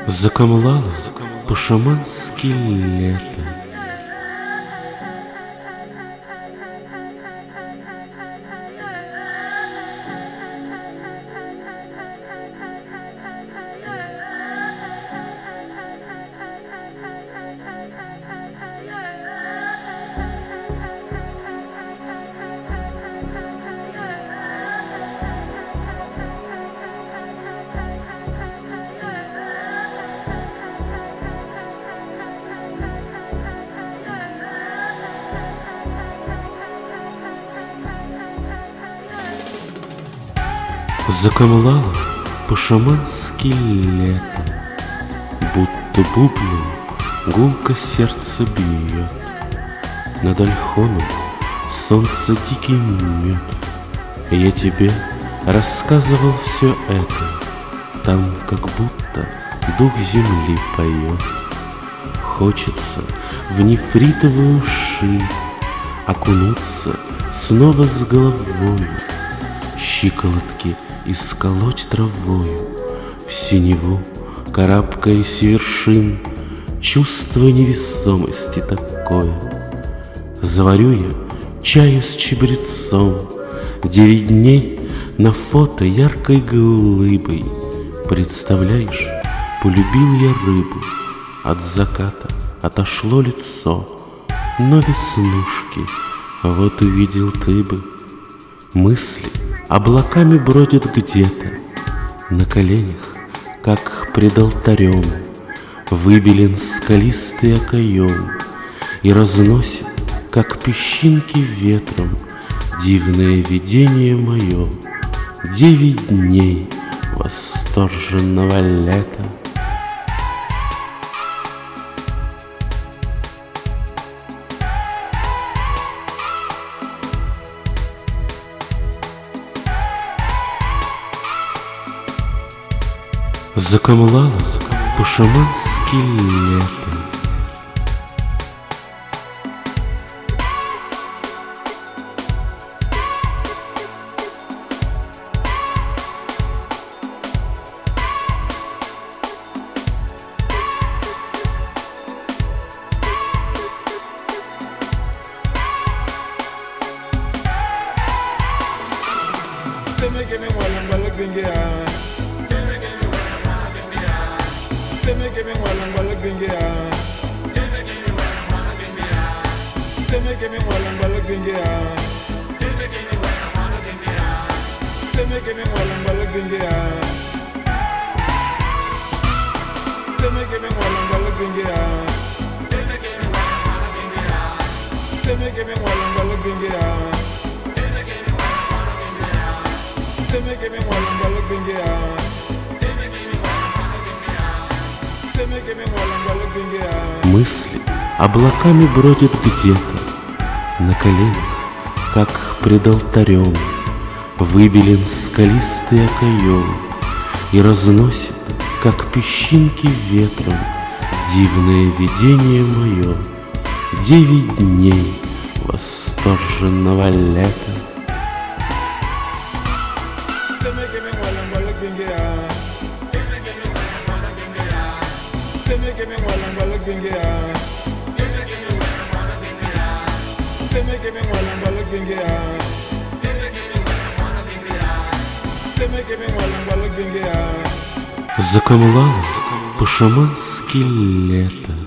Закамлало по-шамански лето. Закамлало по-шамански лето, будто бубном гулко сердце бьет. Над Ольхоном солнце дикий мед. Я тебе рассказывал все это, там как будто дух земли поет. Хочется в нефритовую ши окунуться снова с головою, щиколотки исколоть травою, в синеву, карабкаясь вершин, чувство невесомости такое. Заварю я чаю с чабрецом, 9 дней на фото яркой глыбой. Представляешь, полюбил я рыбу, от заката отошло лицо, но веснушки вот увидел ты бы. Мысли облаками бродят где-то, на коленях, как пред алтарем, выбелен скалистый окоем и разносит, как песчинки ветром, дивное видение мое. 9 дней восторженного лета. Закамлало по-шамански лето. Мысли облаками бродят где-то, на коленях, как пред алтарем, выбелен скалистый окоем и разносит, как песчинки ветром, дивное видение мое. 9 дней восторженного лета. Закамлало по-шамански лето.